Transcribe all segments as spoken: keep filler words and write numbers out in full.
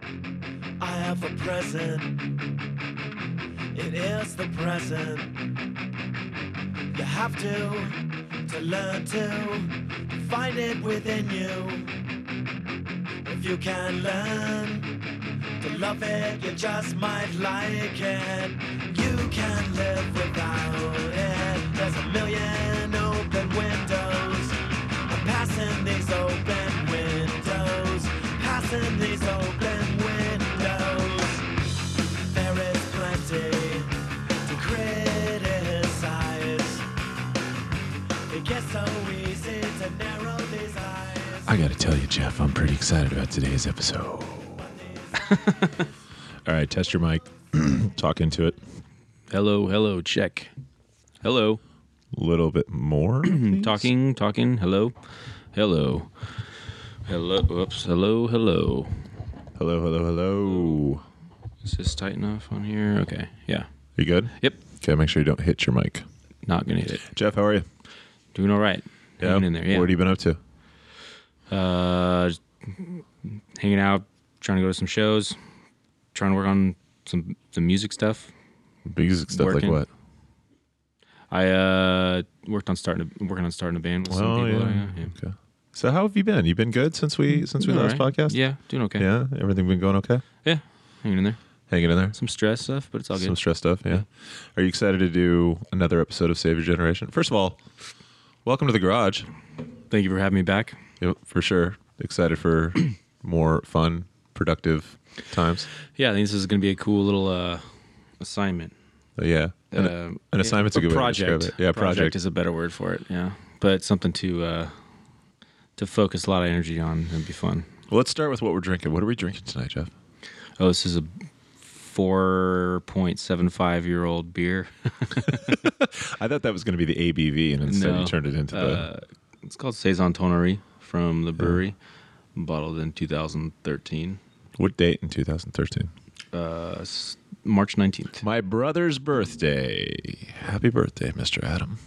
I have a present. It is the present. You have to, to learn to find it within you. If you can learn to love it, you just might like it. You can live without it. There's a million open windows. I'm passing these open windows. Passing these open windows. There is plenty to criticize. It gets so easy to narrow these eyes. I gotta tell you, Jeff, I'm pretty excited about today's episode. All right, test your mic. Talk into it. Hello, hello, check. Hello. A little bit more. Talking, talking, hello. Hello. Hello, whoops, hello, hello. Hello, hello, hello. Is this tight enough on here? Okay, yeah. You good? Yep, Okay, make sure you don't hit your mic. not gonna hit it. Jeff, how are you? Doing all right. Hanging in there, yeah. What have you been up to? Uh, just hanging out, trying to go to some shows, trying to work on some some music stuff. Music stuff Working. like what? I uh worked on starting, a, working on starting a band with some Oh, people. yeah. Yeah, yeah. Okay. So how have you been? You been good since we since we Doing last all right. podcast? Yeah, doing okay. Yeah? Everything been going okay? Yeah, hanging in there. Hanging in there? Some stress stuff, but it's all good. Some stress stuff, yeah. Are you excited to do another episode of Save Your Generation? First of all, welcome to the garage. Thank you for having me back. Yep, for sure. Excited for more fun, productive times. Yeah, I think this is going to be a cool little uh, assignment. Uh, yeah. An, Uh, an assignment's a good way to project. describe it. Yeah, project. is a better word for it. Yeah, but something to uh, to focus a lot of energy on and be fun. Well, let's start with what we're drinking. What are we drinking tonight, Jeff? Oh, this is a four point seven five year old beer. I thought that was going to be the A B V, and instead No. you turned it into the... Uh, it's called Saison Tonnerie from the brewery, bottled in two thousand thirteen, What date in two thousand thirteen? uh, s- March nineteenth. My brother's birthday. Happy birthday, Mister Adam.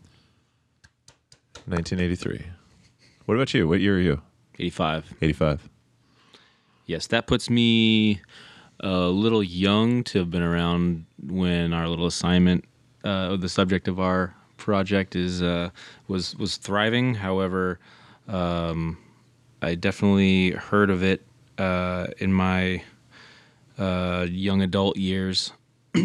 nineteen eighty-three. What about you? What year are you? eighty-five. eighty-five. Yes, that puts me a little young to have been around when our little assignment, uh, the subject of our project, is uh, was was thriving. However, um, I definitely heard of it uh, in my uh, young adult years,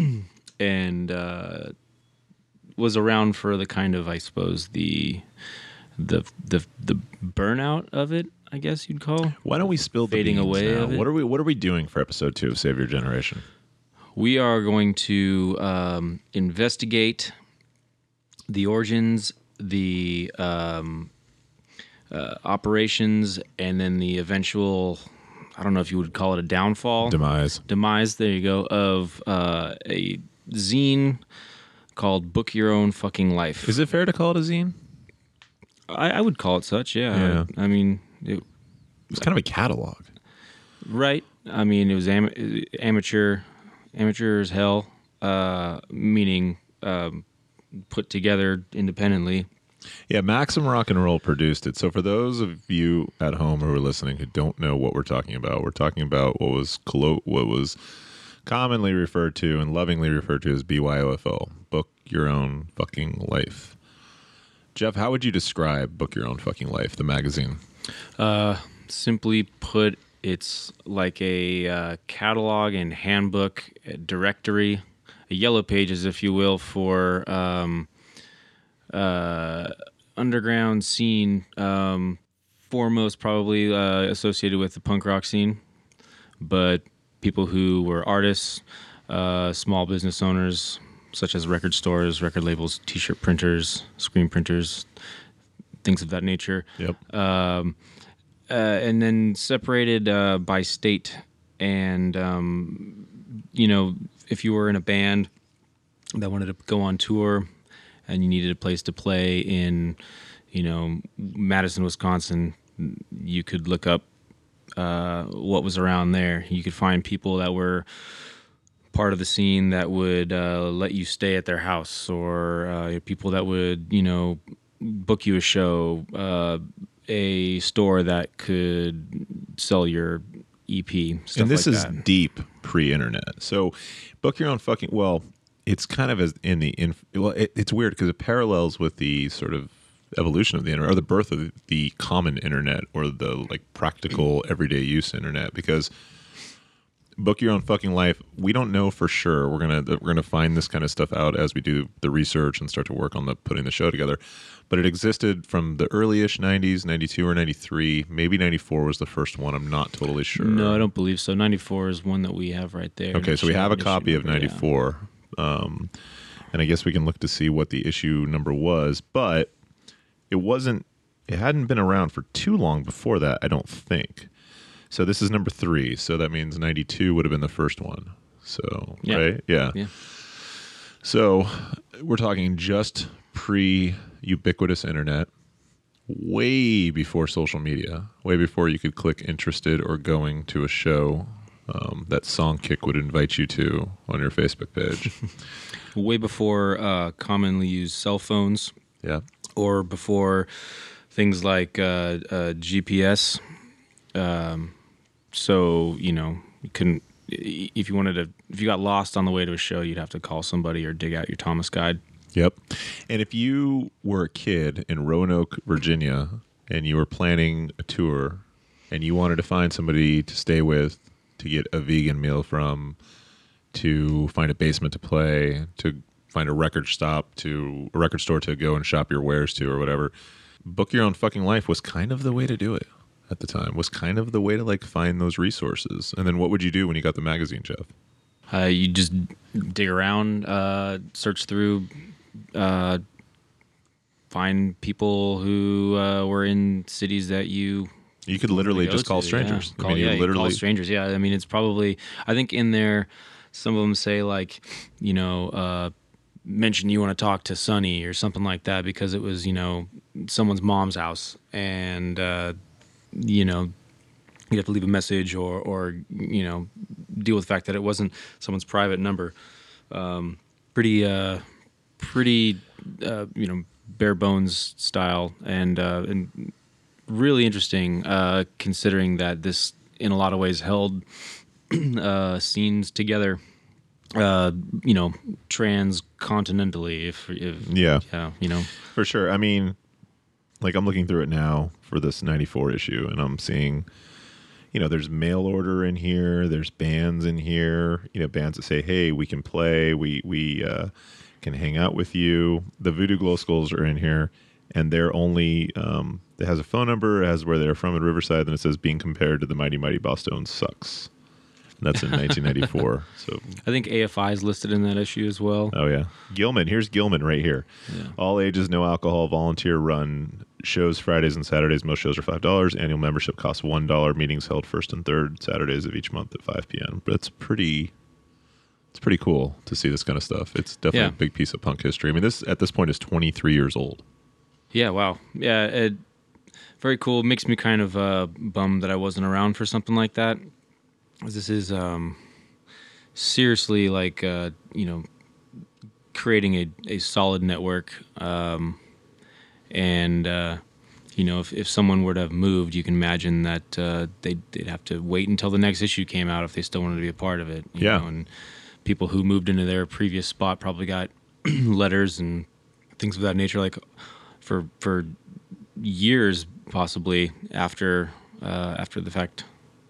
and uh, was around for the kind of, I suppose, the the the the burnout of it, I guess you'd call. Why don't we spill the Fading beans away now? of it? What are we What are we doing for episode two of Save Your Generation? We are going to um, investigate the origins, the um, uh, operations, and then the eventual, I don't know if you would call it a downfall. Demise. Demise, there you go, of uh, a zine called Book Your Own Fucking Life. Is it fair to call it a zine? I, I would call it such, yeah. Yeah. I, I mean, it, It's kind of a catalog. right. I mean, it was am- amateur, amateur as hell, uh, meaning um, put together independently. Yeah, Maxim Rock and Roll produced it. So for those of you at home who are listening who don't know what we're talking about, we're talking about what was collo- what was commonly referred to and lovingly referred to as B Y O F O, Book Your Own Fucking Life. Jeff, how would you describe Book Your Own Fucking Life, the magazine? Uh, simply put, it's like a uh, catalog and handbook, a directory, a yellow pages, if you will, for um, uh, underground scene, um, foremost probably uh, associated with the punk rock scene, but people who were artists, uh, small business owners, such as record stores, record labels, t-shirt printers, screen printers, things of that nature. Yep. Um, uh, and then separated uh, by state. And, um, you know, if you were in a band that wanted to go on tour and you needed a place to play in, you know, Madison, Wisconsin, you could look up uh, what was around there. You could find people that were part of the scene that would uh, let you stay at their house, or uh, people that would, you know, book you a show, uh, a store that could sell your E P. Stuff and this like is that. deep pre-internet. So, book your own fucking. Well, it's kind of as in the in. Well, it, it's weird because it parallels with the sort of evolution of the internet or the birth of the common internet or the like practical everyday use internet. Because book your own fucking life. We don't know for sure. We're gonna we're gonna find this kind of stuff out as we do the research and start to work on the putting the show together. But it existed from the early-ish nineties, ninety-two or ninety-three. Maybe ninety-four was the first one. I'm not totally sure. No, I don't believe so. ninety-four is one that we have right there. Okay, so we have a Issue copy of number, yeah. ninety-four. Um, and I guess we can look to see what the issue number was. But it wasn't, it hadn't been around for too long before that, I don't think. So this is number three. So that means ninety-two would have been the first one. So, Yeah. right? Yeah. Yeah. So we're talking just pre-ubiquitous internet, way before social media, way before you could click interested or going to a show um, that Songkick would invite you to on your Facebook page. Way before uh, commonly used cell phones, Yeah. or before things like uh, uh, G P S. Um, so you know, you couldn't. If you wanted to, if you got lost on the way to a show, you'd have to call somebody or dig out your Thomas guide. Yep. And if you were a kid in Roanoke, Virginia, and you were planning a tour and you wanted to find somebody to stay with, to get a vegan meal from, to find a basement to play, to find a record stop, to a record store to go and shop your wares to or whatever, book your own fucking life was kind of the way to do it at the time, was kind of the way to like find those resources. And then what would you do when you got the magazine, Jeff? Uh, you just dig around, uh, search through, uh, find people who uh, were in cities that you You could literally go just call to, strangers. Yeah. I Call, mean, yeah, you you literally call strangers. Yeah, I mean, it's probably. I think in there, some of them say like, you know, uh, mention you want to talk to Sonny or something like that because it was, you know, someone's mom's house, and uh, you know, you have to leave a message or or you know, deal with the fact that it wasn't someone's private number. Um, pretty, uh, pretty, uh, you know, bare bones style, and uh, and. Really interesting, uh, considering that this, in a lot of ways, held uh, scenes together. Uh, you know, transcontinentally. If, if Yeah. yeah, you know, For sure. I mean, like I'm looking through it now for this ninety-four issue, and I'm seeing, you know, there's mail order in here. There's bands in here. You know, bands that say, "Hey, we can play. We we uh, can hang out with you." The Voodoo Glow Skulls are in here, and they're only. Um, it has a phone number, it has where they're from in Riverside, and it says being compared to the Mighty Mighty Bosstones sucks. And that's in nineteen ninety-four. So I think A F I is listed in that issue as well. oh yeah, Gilman. Here's Gilman right here. Yeah. All ages, no alcohol, volunteer run. Shows Fridays and Saturdays. Most shows are five dollars. Annual membership costs one dollar. Meetings held first and third Saturdays of each month at five p.m. But it's pretty. It's pretty cool to see this kind of stuff. It's definitely Yeah. a big piece of punk history. I mean, this at this point is twenty-three years old. Yeah. Wow. Yeah. It, very cool. Makes me kind of uh, bummed that I wasn't around for something like that. This is um, seriously like uh, you know, creating a, a solid network. Um, and uh, you know, if, if someone were to have moved, you can imagine that uh, they'd, they'd have to wait until the next issue came out if they still wanted to be a part of it. You Yeah. know? And people who moved into their previous spot probably got letters and things of that nature, like for for years possibly after uh, after the fact,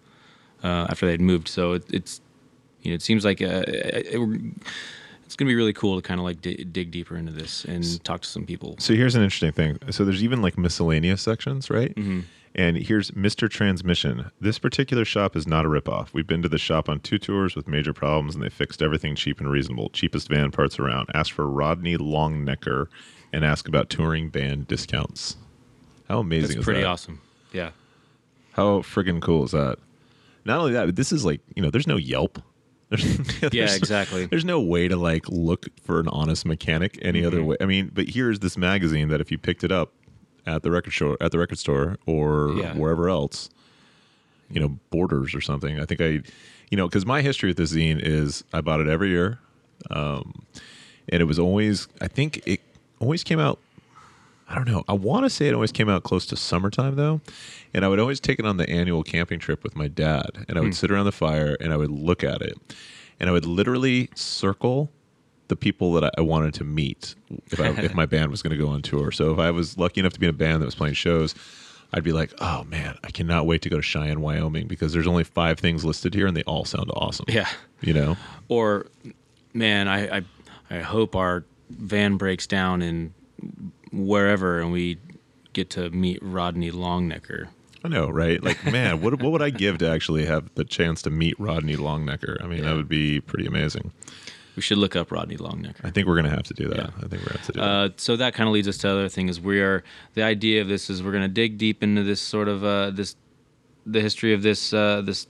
uh, after they'd moved. So it, it's you know, it seems like uh, it, it, it's gonna be really cool to kind of like d- dig deeper into this and talk to some people. So here's an interesting thing. So there's even like miscellaneous sections, right? Mm-hmm. And here's Mister Transmission. This particular shop is not a ripoff. We've been to the shop on two tours with major problems, and they fixed everything cheap and reasonable. Cheapest van parts around. Ask for Rodney Longnecker and ask about touring band discounts. How amazing That's is pretty that? awesome. Yeah. How friggin' cool is that? Not only that, but this is like, you know, there's no Yelp. There's, Yeah, there's- exactly. There's no way to like look for an honest mechanic any other Mhm. way. I mean, but here's this magazine that if you picked it up at the record store, at the record store, or Yeah. wherever else, you know, Borders or something. I think I, you know, because my history with this zine is I bought it every year, um, and it was always. I think it always came out. I don't know. I want to say it always came out close to summertime though, and I would always take it on the annual camping trip with my dad, and I would Mm. sit around the fire and I would look at it, and I would literally circle the people that I wanted to meet if, I, if my band was going to go on tour. So if I was lucky enough to be in a band that was playing shows, I'd be like, oh man, I cannot wait to go to Cheyenne, Wyoming, because there's only five things listed here and they all sound awesome. Yeah. You know? Or, man, I, I, I hope our van breaks down in wherever and we get to meet Rodney Longnecker. I know, right? Like, man, what what would I give to actually have the chance to meet Rodney Longnecker? I mean, Yeah. that would be pretty amazing. We should look up Rodney Longnecker. I think we're going to have to do that. Yeah. I think we're going to have to do Uh, that. so that kind of leads us to the other thing is we are the idea of this is we're going to dig deep into this sort of uh, this the history of this uh, this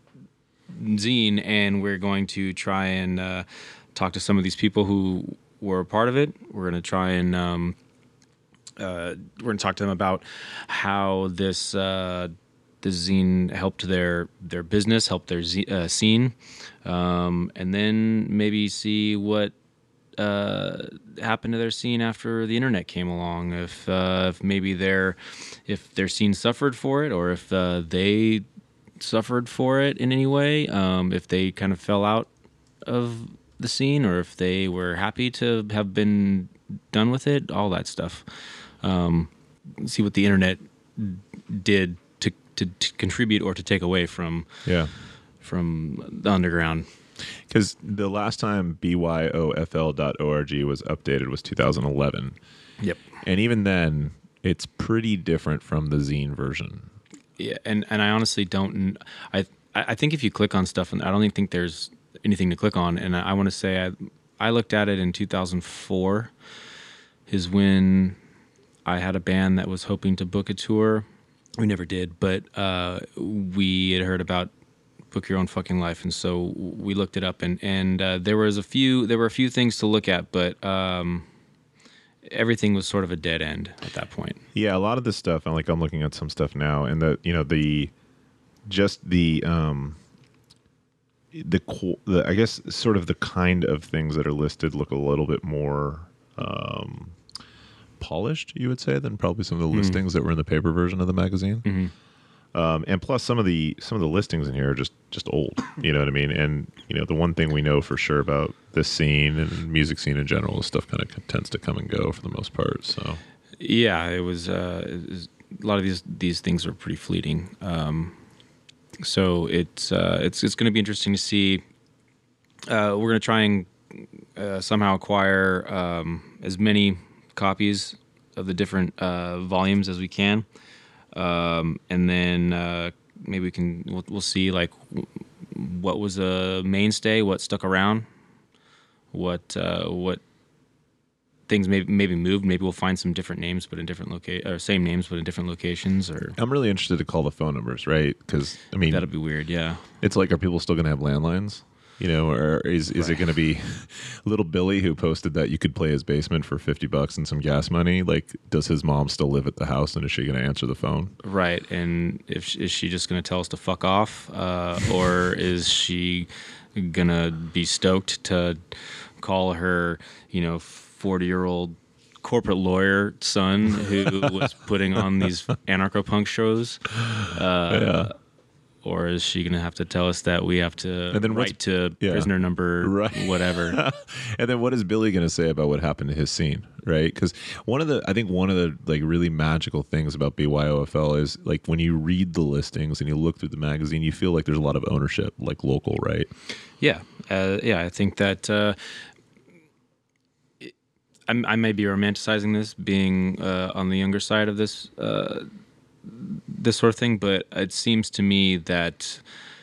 zine, and we're going to try and uh, talk to some of these people who were a part of it. We're going to try and um, uh, we're going to talk to them about how this uh, this zine helped their their business, helped their z- uh, scene, um, and then maybe see what uh, happened to their scene after the internet came along. If uh, if maybe their if their scene suffered for it, or if uh, they suffered for it in any way, um, if they kind of fell out of the scene, or if they were happy to have been done with it, all that stuff. Um, see what the internet did to, to, to contribute or to take away from Yeah. from the underground. Because the last time B Y O F L dot org was updated was two thousand eleven. Yep. And even then, it's pretty different from the zine version. Yeah, and, and I honestly don't. I I think if you click on stuff, and I don't even think there's anything to click on. And I, I want to say I I looked at it in two thousand four, is when I had a band that was hoping to book a tour. We never did, but uh, we had heard about Book Your Own Fucking Life, and so we looked it up, and and uh, there was a few there were a few things to look at, but um, everything was sort of a dead end at that point. Yeah, a lot of this stuff, and like I'm looking at some stuff now, and the you know the just the um the, qu- the I guess sort of the kind of things that are listed look a little bit more um polished, you would say, than probably some of the Mm. listings that were in the paper version of the magazine. Mm-hmm. Um, and plus, some of the some of the listings in here are just just old. You know what I mean? And you know, the one thing we know for sure about this scene and music scene in general is stuff kind of tends to come and go for the most part. So Yeah, it was, uh, it was a lot of these these things are pretty fleeting. Um, so it's uh, it's it's going to be interesting to see. Uh, we're going to try and uh, somehow acquire um, as many copies of the different uh, volumes as we can, um, and then uh, maybe we can we'll, we'll see like what was a mainstay, what stuck around, what uh, what. things maybe maybe moved. Maybe we'll find some different names, but in different loca- or same names, but in different locations. Or I'm really interested to call the phone numbers, right? Because I mean, that'll be weird. Yeah. it's like, are people still going to have landlines? You know, or is is it Right. going to be little Billy who posted that you could play his basement for fifty bucks and some gas money? Like, does his mom still live at the house, and is she going to answer the phone? Right. And if sh- is she just going to tell us to fuck off, uh, or is she gonna be stoked to call her, you know, forty year old corporate lawyer son who was putting on these anarcho-punk shows? Uh, Yeah. Or is she going to have to tell us that we have to And then what's- write to yeah. prisoner number Right. whatever? And then what is Billy going to say about what happened to his scene, right? Because one of the, I think one of the like really magical things about B Y O F L is like when you read the listings and you look through the magazine, you feel like there's a lot of ownership, like local, right? Yeah, uh, yeah. I think that uh, it, I, I may be romanticizing this, being uh, on the younger side of this uh, this sort of thing, but it seems to me that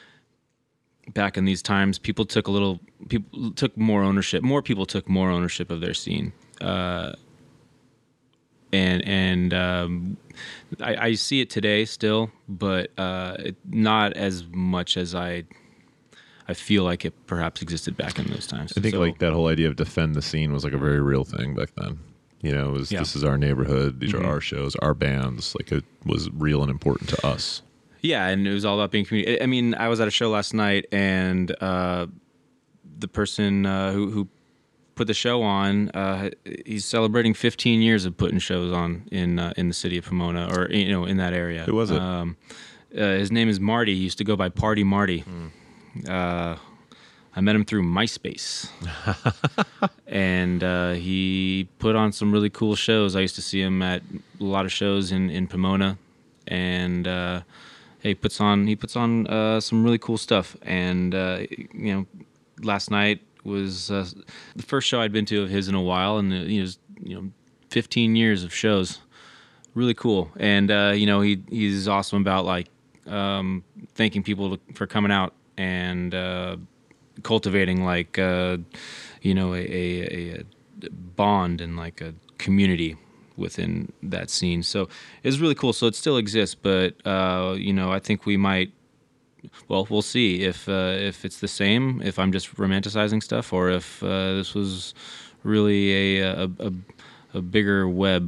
back in these times, people took a little, people took more ownership. More people took more ownership of their scene, uh, and and um, I, I see it today still, but uh, it, not as much as I. I feel like it perhaps existed back in those times. I think So- like that whole idea of defend the scene was like a very real thing back then. You know, it was Yeah. this is our neighborhood, these Mhm. are our shows, our bands. Like it was real and important to us. Yeah, and it was all about being community. I mean, I was at a show last night, and uh, the person uh, who, who put the show on. Uh, he's celebrating fifteen years of putting shows on in uh, in the city of Pomona, or you know, in that area. Who was it? Um, uh, his name is Marty. He used to go by Party Marty. Mm. Uh, I met him through MySpace, and uh, he put on some really cool shows. I used to see him at a lot of shows in, in Pomona, and uh, he puts on he puts on uh, some really cool stuff. And uh, you know, last night was uh, the first show I'd been to of his in a while, and uh, you know, you know, fifteen years of shows, really cool. And uh, you know, he he's awesome about like um, thanking people to, for coming out and. Uh, cultivating like uh, you know a, a, a bond and like a community within that scene. So it's really cool. So it still exists, but uh, you know I think we might. Well, we'll see if uh, if it's the same. If I'm just romanticizing stuff, or if uh, this was really a a, a, a bigger web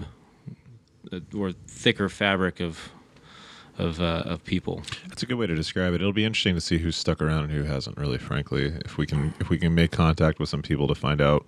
or thicker fabric of. Of, uh, of people. That's a good way to describe it. It'll be interesting to see who's stuck around and who hasn't. Really, frankly, if we can if we can make contact with some people to find out,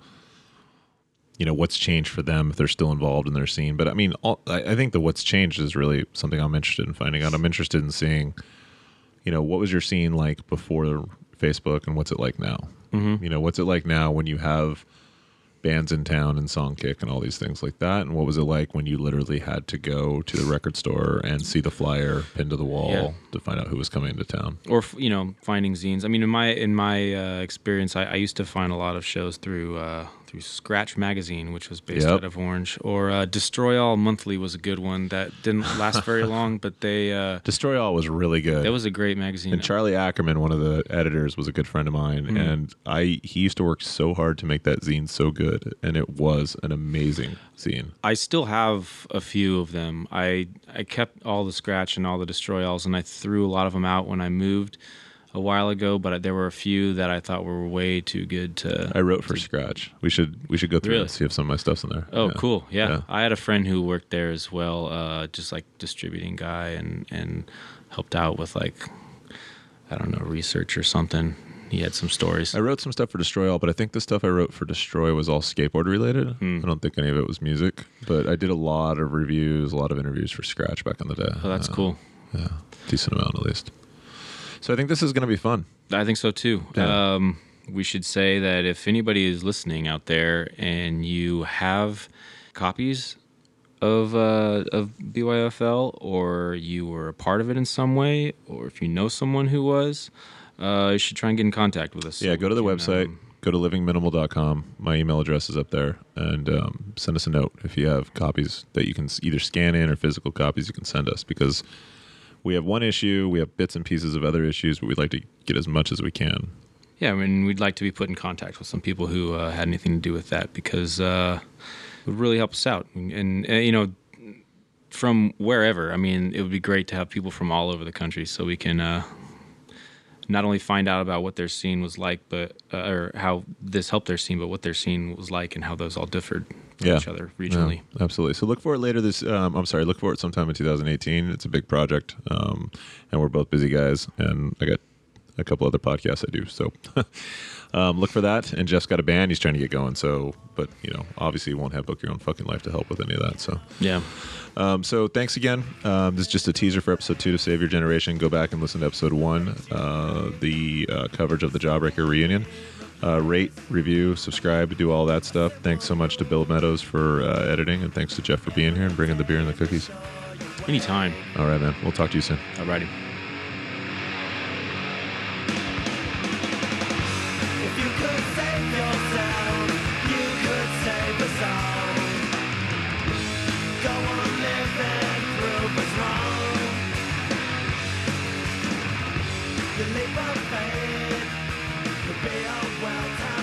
you know, what's changed for them if they're still involved in their scene. But I mean, all, I, I think that what's changed is really something I'm interested in finding out. I'm interested in seeing, you know, what was your scene like before Facebook and what's it like now? Mm-hmm. You know, what's it like now when you have bands in town and Songkick and all these things like that, and what was it like when you literally had to go to the record store and see the flyer pinned to the wall yeah. to find out who was coming into town, or you know, finding zines? I mean, in my in my uh, experience, I, I used to find a lot of shows through uh, through Scratch Magazine, which was based yep. out of Orange, or uh, Destroy All Monthly was a good one that didn't last very long, but they uh, Destroy All was really good. That was a great magazine. And Charlie Ackerman, one of the editors, was a good friend of mine, mm-hmm. and I he used to work so hard to make that zine so good, and it was an amazing zine. I still have a few of them. I I kept all the Scratch and all the Destroy Alls, and I threw a lot of them out when I moved a while ago, but there were a few that I thought were way too good to. I wrote for to, Scratch. We should we should go through really? and see if some of my stuff's in there. Oh, yeah. cool! Yeah. yeah, I had a friend who worked there as well, uh, just like distributing guy, and and helped out with like I don't know research or something. He had some stories. I wrote some stuff for Destroy All, but I think the stuff I wrote for Destroy was all skateboard related. Hmm. I don't think any of it was music, but I did a lot of reviews, a lot of interviews for Scratch back in the day. Oh, that's uh, cool. Yeah, decent amount at least. So I think this is going to be fun. I think so too. Yeah. Um, we should say that if anybody is listening out there and you have copies of uh, of B Y F L, or you were a part of it in some way, or if you know someone who was, uh, you should try and get in contact with us. Yeah, so go to the can, website. Um, go to living minimal dot com. My email address is up there, and um, send us a note if you have copies that you can either scan in or physical copies you can send us, because we have one issue, we have bits and pieces of other issues, but we'd like to get as much as we can. Yeah, I mean, we'd like to be put in contact with some people who uh, had anything to do with that, because uh, it would really help us out. And, and uh, you know, from wherever, I mean, it would be great to have people from all over the country so we can uh, not only find out about what their scene was like, but uh, or how this helped their scene, but what their scene was like and how those all differed from yeah. each other regionally. Yeah, absolutely. So look for it later this, um, I'm sorry, look for it sometime in two thousand eighteen. It's a big project, um, and we're both busy guys, and I got a couple other podcasts I do. So um, look for that. And Jeff's got a band he's trying to get going. So, but you know, obviously you won't have Book Your Own Fucking Life to help with any of that. So yeah. Um, so thanks again. Um, this is just a teaser for episode two to Save Your Generation. Go back and listen to episode one, uh, the uh, coverage of the Jawbreaker reunion. Uh, rate, review, subscribe, do all that stuff. Thanks so much to Bill Meadows for uh, editing, and thanks to Jeff for being here and bringing the beer and the cookies. Anytime. All right, man. We'll talk to you soon. Alrighty. If you could save yourself, you could save us all. Go on living, prove us wrong. The leap of faith could be a well-timed